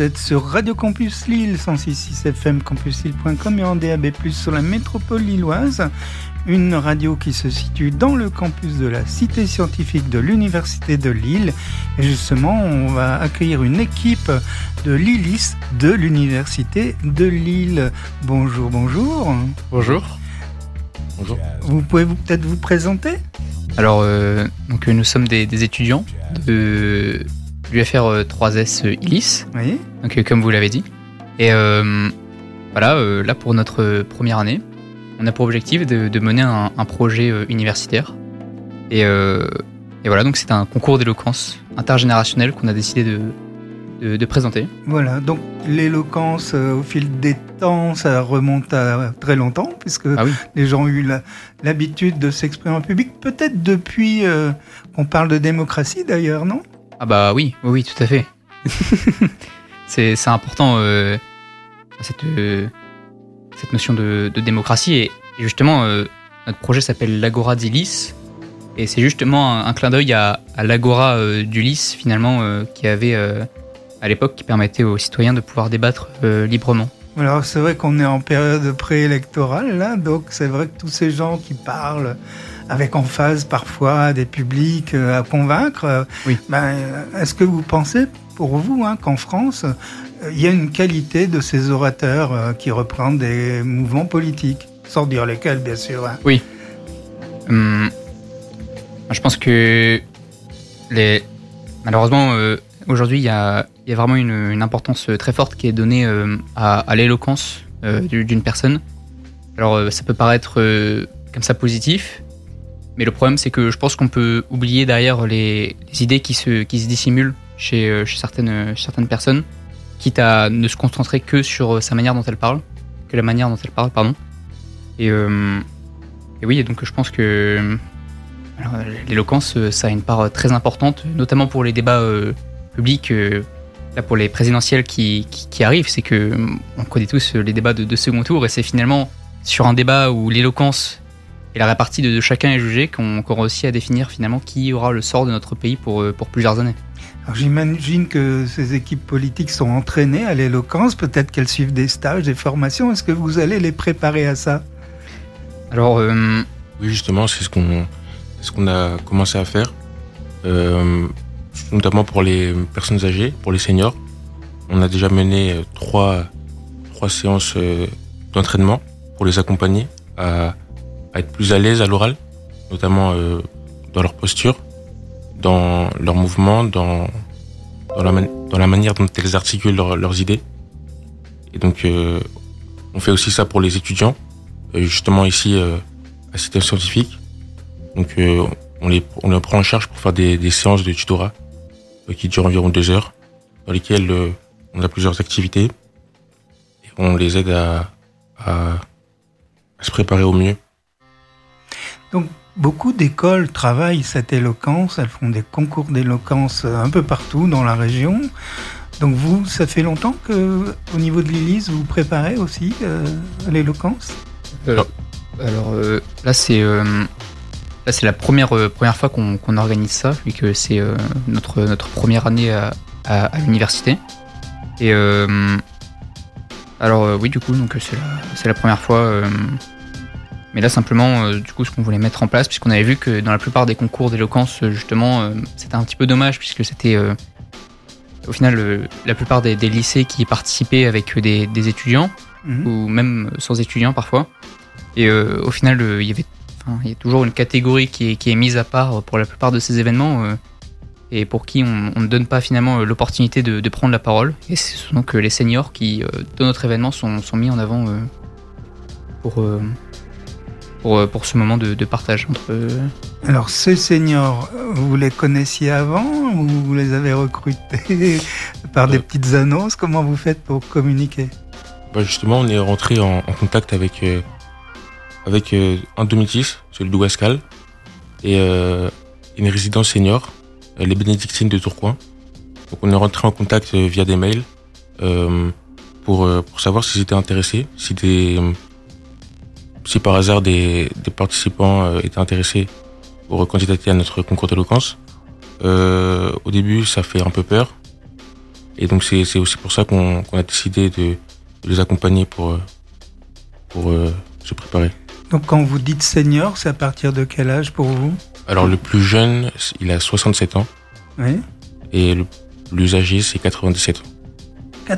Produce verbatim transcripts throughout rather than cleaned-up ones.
êtes sur Radio Campus Lille, cent six virgule six F M, campus lille point com et en D A B plus, sur la métropole lilloise. Une radio qui se situe dans le campus de la Cité scientifique de l'Université de Lille. Et justement, on va accueillir une équipe de Lilis de l'Université de Lille. Bonjour, bonjour. Bonjour. Bonjour. Vous pouvez vous, peut-être vous présenter ? Alors, euh, donc, nous sommes des, des étudiants de l'U F R trois S I L I S, oui. Donc, comme vous l'avez dit. Et euh, voilà, euh, là pour notre première année, on a pour objectif de, de mener un, un projet euh, universitaire. Et, euh, et voilà, donc c'est un concours d'éloquence intergénérationnel qu'on a décidé de, de, de présenter. Voilà, donc l'éloquence euh, au fil des temps, ça remonte à très longtemps, puisque ah oui. les gens ont eu la, l'habitude de s'exprimer en public, peut-être depuis euh, qu'on parle de démocratie d'ailleurs, non ? Ah bah oui, oui, oui, tout à fait. c'est, c'est important, euh, cette... Euh, cette notion de, de démocratie. Et, et justement, euh, notre projet s'appelle l'Agora d'I L I S. Et c'est justement un, un clin d'œil à, à l'Agora euh, du L I S, finalement, euh, qui avait, euh, à l'époque, qui permettait aux citoyens de pouvoir débattre euh, librement. Alors, c'est vrai qu'on est en période préélectorale, là, donc c'est vrai que tous ces gens qui parlent avec emphase, parfois, des publics euh, à convaincre, euh, oui. ben, est-ce que vous pensez, pour vous, hein, qu'en France, il y a une qualité de ces orateurs euh, qui représentent des mouvements politiques, sans dire lesquels, bien sûr. Hein. Oui. Hum, je pense que les... malheureusement, euh, aujourd'hui, il y a, il y a vraiment une, une importance très forte qui est donnée euh, à, à l'éloquence euh, d'une personne. Alors, euh, ça peut paraître euh, comme ça positif, mais le problème, c'est que je pense qu'on peut oublier derrière les, les idées qui se, qui se dissimulent chez, euh, chez, certaines, chez certaines personnes, quitte à ne se concentrer que sur sa manière dont elle parle, que la manière dont elle parle, pardon. Et, euh, et oui, et donc je pense que alors, l'éloquence, ça a une part très importante, notamment pour les débats euh, publics, euh, là pour les présidentielles qui, qui, qui arrivent. C'est que on connaît tous les débats de, de second tour, et c'est finalement sur un débat où l'éloquence et la répartie de, de chacun est jugée qu'on, qu'on réussit à définir finalement qui aura le sort de notre pays pour, pour plusieurs années. Alors j'imagine que ces équipes politiques sont entraînées à l'éloquence, peut-être qu'elles suivent des stages, des formations. Est-ce que vous allez les préparer à ça ? Alors, euh... oui, justement, c'est ce qu'on, c'est ce qu'on a commencé à faire, euh, notamment pour les personnes âgées, pour les seniors. On a déjà mené trois, trois séances d'entraînement pour les accompagner à, à être plus à l'aise à l'oral, notamment euh, dans leur posture, dans leurs mouvements, dans, dans, la, man- dans la manière dont elles articulent leur, leurs idées. Et donc, euh, on fait aussi ça pour les étudiants, euh, justement ici euh, à Cité scientifique. Donc, euh, on, les, on les prend en charge pour faire des, des séances de tutorat euh, qui durent environ deux heures, dans lesquelles euh, on a plusieurs activités et on les aide à, à, à se préparer au mieux. Donc, beaucoup d'écoles travaillent cette éloquence, elles font des concours d'éloquence un peu partout dans la région. Donc vous, ça fait longtemps qu'au niveau de l'I L I S, vous préparez aussi euh, l'éloquence ? Alors, alors euh, là, c'est, euh, là, c'est la première, euh, première fois qu'on, qu'on organise ça, vu que c'est euh, notre, notre première année à, à, à l'université. Et euh, alors euh, oui, du coup, donc, c'est, la, c'est la première fois... Euh, Mais là, simplement, euh, du coup, ce qu'on voulait mettre en place, puisqu'on avait vu que dans la plupart des concours d'éloquence, justement, euh, c'était un petit peu dommage, puisque c'était, euh, au final, euh, la plupart des, des lycées qui participaient avec des, des étudiants, mmh. ou même sans étudiants parfois. Et euh, au final, euh, il y avait, enfin, il y a toujours une catégorie qui est, qui est mise à part pour la plupart de ces événements, euh, et pour qui on, on ne donne pas finalement l'opportunité de, de prendre la parole. Et c'est donc les seniors qui, euh, dans notre événement, sont, sont mis en avant euh, pour... Euh, Pour, pour ce moment de, de partage entre... Alors, ces seniors, vous les connaissiez avant ou vous les avez recrutés par des euh, petites annonces ? Comment vous faites pour communiquer ? Bah justement, on est rentré en, en contact avec, euh, avec euh, un domicile, celui de Ouascal, et euh, une résidence senior, euh, les Bénédictines de Tourcoing. Donc on est rentré en contact euh, via des mails euh, pour, euh, pour savoir s'ils étaient intéressés, si des... Euh, si par hasard des, des participants euh, étaient intéressés pour candidater à notre concours d'éloquence. Euh, au début, ça fait un peu peur. Et donc c'est, c'est aussi pour ça qu'on, qu'on a décidé de, de les accompagner pour, pour euh, se préparer. Donc quand vous dites senior, c'est à partir de quel âge pour vous ? Alors le plus jeune, il a soixante-sept ans. Oui. Et le plus âgé, c'est quatre-vingt-dix-sept ans. quatre-vingt-dix-sept ?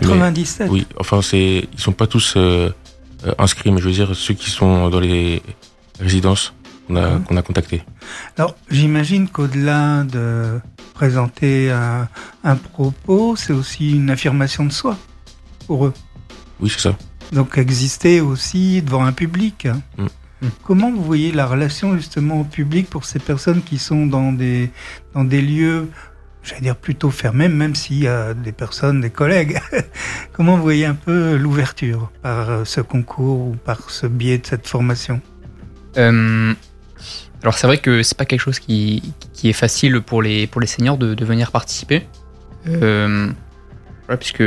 Mais, oui, enfin c'est, ils sont pas tous euh, euh, inscrits, mais je veux dire ceux qui sont dans les résidences qu'on a, mmh. qu'on a contactés. Alors j'imagine qu'au-delà de présenter un, un propos, c'est aussi une affirmation de soi pour eux. Oui, c'est ça. Donc exister aussi devant un public. Mmh. Comment vous voyez la relation justement au public pour ces personnes qui sont dans des, dans des lieux, j'allais dire plutôt fermés, même s'il y a des personnes, des collègues. Comment vous voyez un peu l'ouverture par ce concours ou par ce biais de cette formation ? euh, Alors c'est vrai que c'est pas quelque chose qui, qui est facile pour les, pour les seniors de, de venir participer. Euh, voilà, puisque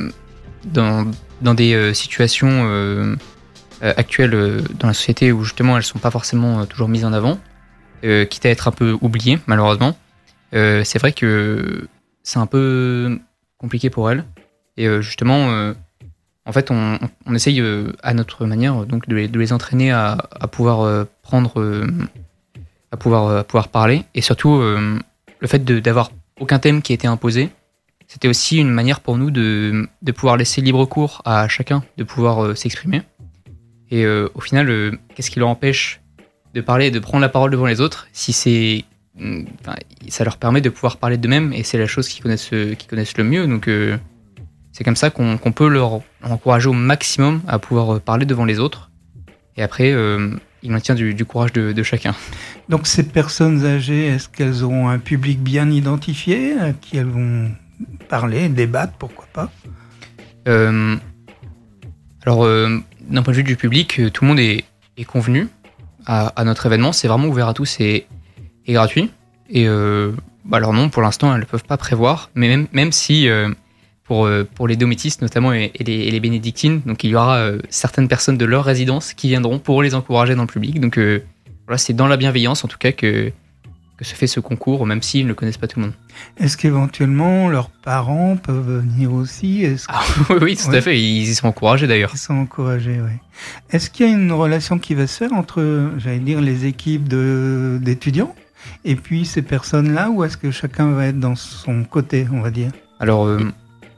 dans, dans des euh, situations... Euh, Euh, actuelles euh, dans la société où justement elles sont pas forcément euh, toujours mises en avant, euh, quitte à être un peu oubliées malheureusement. Euh, c'est vrai que c'est un peu compliqué pour elles et euh, justement euh, en fait on, on essaye euh, à notre manière donc de les, de les entraîner à, à pouvoir euh, prendre euh, à pouvoir euh, à pouvoir parler et surtout euh, le fait de, d'avoir aucun thème qui a été imposé. C'était aussi une manière pour nous de, de pouvoir laisser libre cours à chacun de pouvoir euh, s'exprimer. Et euh, au final, euh, qu'est-ce qui leur empêche de parler et de prendre la parole devant les autres si c'est, enfin, ça leur permet de pouvoir parler d'eux-mêmes et c'est la chose qu'ils connaissent, qu'ils connaissent le mieux. Donc euh, c'est comme ça qu'on, qu'on peut leur encourager au maximum à pouvoir parler devant les autres. Et après, euh, il en tient du, du courage de, de chacun. Donc ces personnes âgées, est-ce qu'elles auront un public bien identifié à qui elles vont parler, débattre, pourquoi pas ? euh, Alors... Euh, D'un point de vue du public, tout le monde est, est convenu à, à notre événement. C'est vraiment ouvert à tous et, et gratuit. Et euh, bah alors non, pour l'instant, elles ne peuvent pas prévoir. Mais même, même si, euh, pour, pour les domitistes notamment et, et, les, et les bénédictines, donc il y aura euh, certaines personnes de leur résidence qui viendront pour les encourager dans le public. Donc euh, voilà, c'est dans la bienveillance en tout cas que, que se fait ce concours, même s'ils ne connaissent pas tout le monde. Est-ce qu'éventuellement leurs parents peuvent venir aussi ? Est-ce que... ah, Oui, tout ouais. à fait, ils y sont encouragés d'ailleurs. Ils sont encouragés, oui. Est-ce qu'il y a une relation qui va se faire entre, j'allais dire, les équipes de, d'étudiants et puis ces personnes-là, ou est-ce que chacun va être dans son côté, on va dire ? Alors, euh...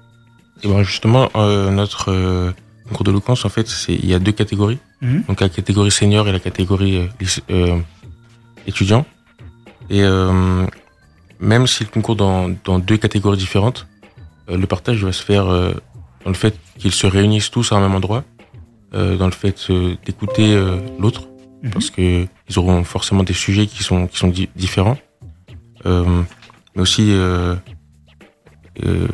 et ben justement, euh, notre euh, concours d'éloquence, en fait, c'est, il y a deux catégories. Mmh. Donc la catégorie senior et la catégorie euh, euh, étudiant. Et euh, même si le concours dans, dans deux catégories différentes, euh, le partage va se faire euh, dans le fait qu'ils se réunissent tous à un même endroit, euh, dans le fait euh, d'écouter euh, l'autre, mmh. parce que ils auront forcément des sujets qui sont qui sont di- différents, euh, mais aussi euh, euh,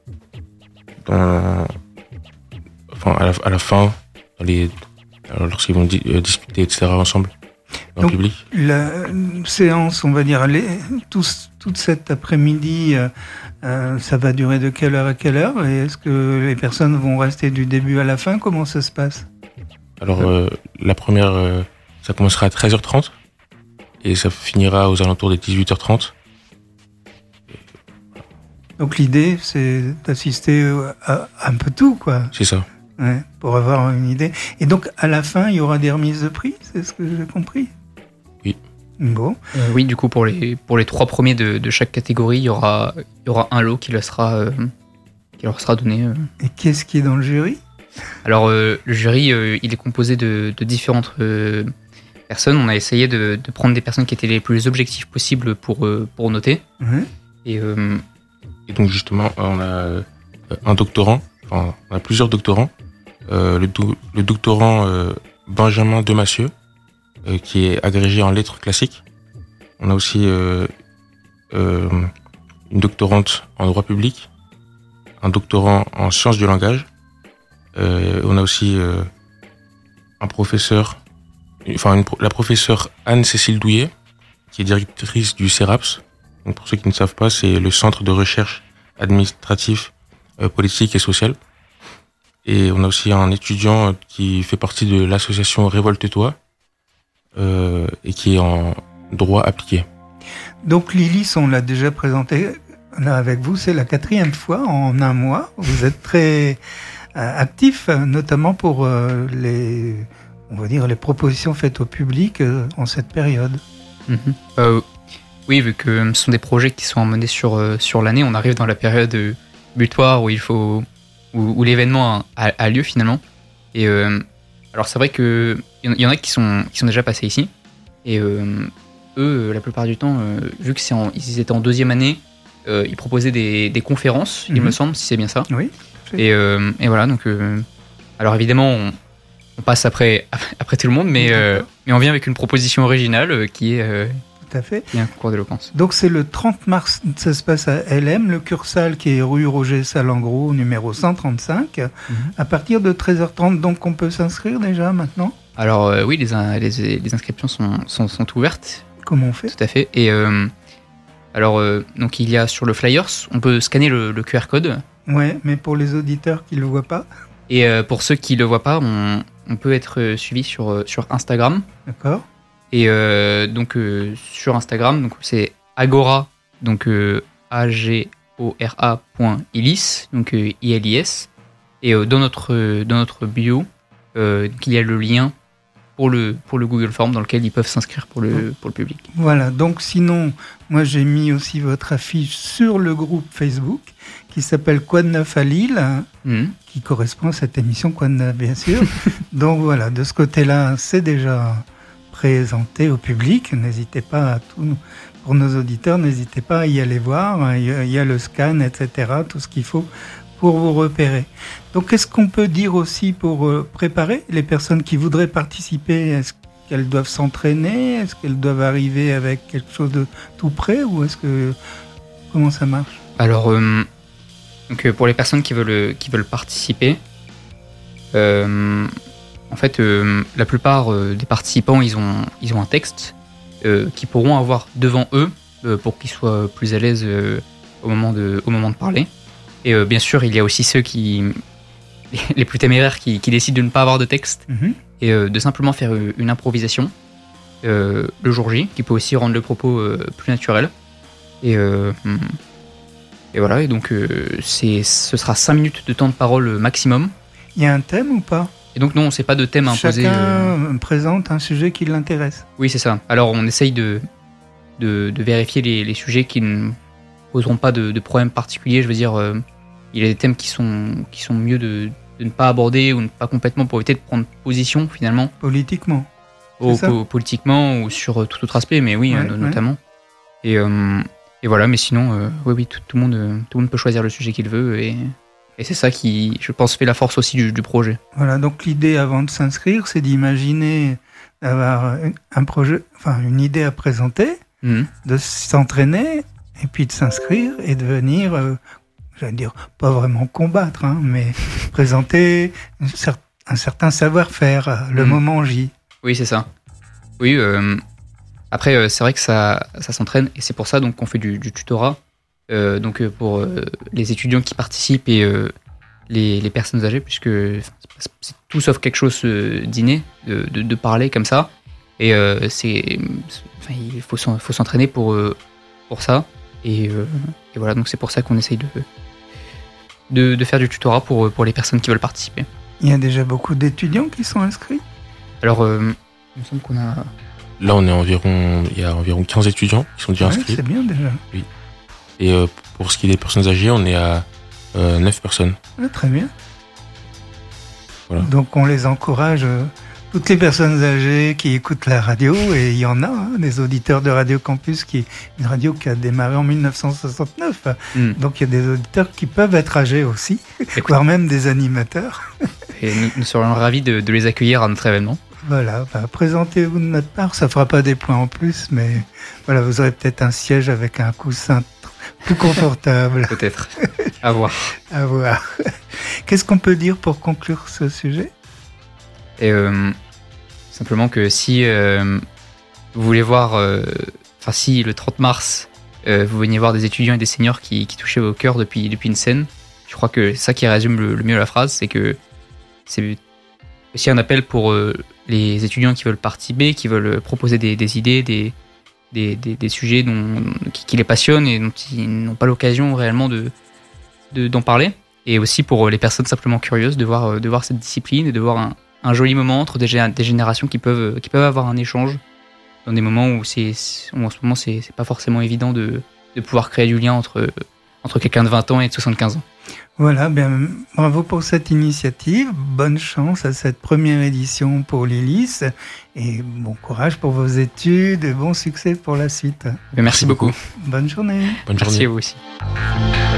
dans, enfin à la, à la fin, dans les, lorsqu'ils vont di- euh, discuter et cetera ensemble. Donc, public. La séance, on va dire, les, tous, toute cet après-midi, euh, euh, ça va durer de quelle heure à quelle heure ? Et est-ce que les personnes vont rester du début à la fin ? Comment ça se passe ? Alors, euh, la première, euh, ça commencera à treize heures trente et ça finira aux alentours des dix-huit heures trente. Donc l'idée, c'est d'assister à, à un peu tout, quoi. C'est ça. Ouais, pour avoir une idée. Et donc, à la fin, il y aura des remises de prix, c'est ce que j'ai compris ? Oui. Bon. Euh, oui, du coup, pour les, pour les trois premiers de, de chaque catégorie, il y aura, il y aura un lot qui leur sera, euh, qui leur sera donné. Euh. Et qu'est-ce qui est dans le jury ? Alors, euh, le jury, euh, il est composé de, de différentes euh, personnes. On a essayé de, de prendre des personnes qui étaient les plus objectives possibles pour, euh, pour noter. Mmh. Et, euh, Et donc, justement, on a un doctorant, enfin, on a plusieurs doctorants. Euh, le, do- le doctorant euh, Benjamin Demassieux, euh, qui est agrégé en lettres classiques. On a aussi euh, euh, une doctorante en droit public, un doctorant en sciences du langage. Euh, on a aussi euh, un professeur, enfin une, la professeure Anne-Cécile Douillet, qui est directrice du CERAPS. Donc pour ceux qui ne savent pas, c'est le Centre de recherche administratif, euh, politique et social. Et on a aussi un étudiant qui fait partie de l'association Révolte-toi euh, et qui est en droit appliqué. Donc Lilith, on l'a déjà présenté là avec vous, c'est la quatrième fois en un mois. Vous êtes très euh, actif, notamment pour euh, les, on va dire, les propositions faites au public euh, en cette période. Mm-hmm. Euh, oui, vu que ce sont des projets qui sont menés sur, euh, sur l'année, on arrive dans la période euh, butoir où, il faut, où, où l'événement a, a lieu finalement. Et euh, alors c'est vrai qu'il y, y en a qui sont, qui sont déjà passés ici. Et euh, eux, la plupart du temps, euh, vu qu'ils étaient en deuxième année, euh, ils proposaient des, des conférences, mm-hmm. il me semble, si c'est bien ça. Oui. Et, euh, et voilà, donc... Euh, alors évidemment, on, on passe après, après tout le monde, mais, euh, mais on vient avec une proposition originale euh, qui est... Euh, Tout à fait. Qui est un concours d'éloquence. Donc c'est le trente mars, ça se passe à L M, le Cursal qui est rue Roger Salengro, numéro cent trente-cinq, mm-hmm. à partir de treize heures trente, donc on peut s'inscrire déjà maintenant ? Alors euh, oui, les, les, les inscriptions sont, sont, sont ouvertes. Comment on fait ? Tout à fait. Et euh, alors, euh, donc il y a sur le Flyers, on peut scanner le, le Q R code. Ouais, mais pour les auditeurs qui ne le voient pas. Et euh, pour ceux qui ne le voient pas, on, on peut être suivi sur, sur Instagram. D'accord. Et euh, donc euh, sur Instagram, donc c'est Agora, donc euh, A G O R A point ilis, donc euh, I L I S. Et euh, dans notre dans notre bio, euh, il y a le lien pour le pour le Google Form dans lequel ils peuvent s'inscrire pour le pour le public. Voilà. Donc sinon, moi j'ai mis aussi votre affiche sur le groupe Facebook qui s'appelle Quoi de neuf à Lille, mmh. qui correspond à cette émission Quoi de neuf bien sûr. Donc voilà, de ce côté-là, c'est déjà présenté au public. N'hésitez pas à tout, pour nos auditeurs, n'hésitez pas à y aller voir. Il y a, il y a le scan, et cetera, tout ce qu'il faut pour vous repérer. Donc, qu'est-ce qu'on peut dire aussi pour euh, préparer les personnes qui voudraient participer ? Est-ce qu'elles doivent s'entraîner ? Est-ce qu'elles doivent arriver avec quelque chose de tout prêt ? Ou est-ce que... Comment ça marche ? Alors, euh, donc, pour les personnes qui veulent, qui veulent participer, euh, en fait, euh, la plupart euh, des participants, ils ont, ils ont un texte euh, qu'ils pourront avoir devant eux euh, pour qu'ils soient plus à l'aise euh, au moment de, au moment de parler. Et euh, bien sûr, il y a aussi ceux qui, les plus téméraires qui, qui décident de ne pas avoir de texte mm-hmm. et euh, de simplement faire une improvisation euh, le jour J, qui peut aussi rendre le propos euh, plus naturel. Et, euh, et voilà, et donc euh, c'est, ce sera cinq minutes de temps de parole maximum. Il y a un thème ou pas ? Et donc non, on ne sait pas de thème imposé. Chacun euh... présente un sujet qui l'intéresse. Oui, c'est ça. Alors on essaye de, de, de vérifier les, les sujets qui ne poseront pas de, de problème particulier. Je veux dire, euh, il y a des thèmes qui sont, qui sont mieux de, de ne pas aborder ou ne pas complètement pour éviter de prendre position finalement. Politiquement. Au, po- politiquement ou sur tout autre aspect, mais oui, ouais, euh, notamment. Ouais. Et, euh, et voilà, mais sinon, euh, oui, oui, tout, tout, le monde, tout le monde peut choisir le sujet qu'il veut et... Et c'est ça qui, je pense, fait la force aussi du, du projet. Voilà, donc l'idée avant de s'inscrire, c'est d'imaginer d'avoir un projet, enfin une idée à présenter, mmh. de s'entraîner, et puis de s'inscrire et de venir, euh, j'allais dire, pas vraiment combattre, hein, mais présenter une cer- un certain savoir-faire, le mmh. moment J. Oui, c'est ça. Oui, euh, après, euh, c'est vrai que ça, ça s'entraîne, et c'est pour ça donc, qu'on fait du, du tutorat. Euh, donc pour euh, les étudiants qui participent et euh, les, les personnes âgées, puisque c'est tout sauf quelque chose euh, d'inné de, de, de parler comme ça, et euh, c'est, enfin, il faut, faut s'entraîner pour, euh, pour ça, et, euh, et voilà, donc c'est pour ça qu'on essaye de, de, de faire du tutorat pour, pour les personnes qui veulent participer. Il y a déjà beaucoup d'étudiants qui sont inscrits ? Alors, euh, il me semble qu'on a... Là, on est environ, il y a environ quinze étudiants qui sont déjà ouais, inscrits. C'est bien déjà. Oui. Et euh, pour ce qui est des personnes âgées, on est à euh, neuf personnes. Ah, très bien. Voilà. Donc on les encourage, euh, toutes les personnes âgées qui écoutent la radio, et il y en a, hein, des auditeurs de Radio Campus, qui est une radio qui a démarré en dix-neuf cent soixante-neuf. Mm. Donc il y a des auditeurs qui peuvent être âgés aussi, voire même des animateurs. Et nous, nous serions ravis de, de les accueillir à notre événement. Voilà, bah, présentez-vous de notre part, ça fera pas des points en plus, mais voilà, vous aurez peut-être un siège avec un coussin plus confortable. Peut-être. À voir. À voir. Qu'est-ce qu'on peut dire pour conclure ce sujet ? Et euh, simplement que si euh, vous voulez voir, enfin euh, si le trente mars, euh, vous veniez voir des étudiants et des seniors qui, qui touchaient au cœur depuis, depuis une scène, je crois que c'est ça qui résume le, le mieux la phrase, c'est que c'est aussi un appel pour euh, les étudiants qui veulent participer, qui veulent proposer des, des idées, des, des, des, des sujets dont, qui, qui les passionnent et dont ils n'ont pas l'occasion réellement de, de, d'en parler. Et aussi pour les personnes simplement curieuses de voir, de voir cette discipline et de voir un, un joli moment entre des, des générations qui peuvent, qui peuvent avoir un échange dans des moments où, c'est, où en ce moment c'est, c'est pas forcément évident de, de pouvoir créer du lien entre, entre quelqu'un de vingt ans et de soixante-quinze ans. Voilà, bien, bravo pour cette initiative. Bonne chance à cette première édition pour l'Ulysse et bon courage pour vos études et bon succès pour la suite. Merci beaucoup. Bonne journée. Bonne journée. Merci à vous aussi.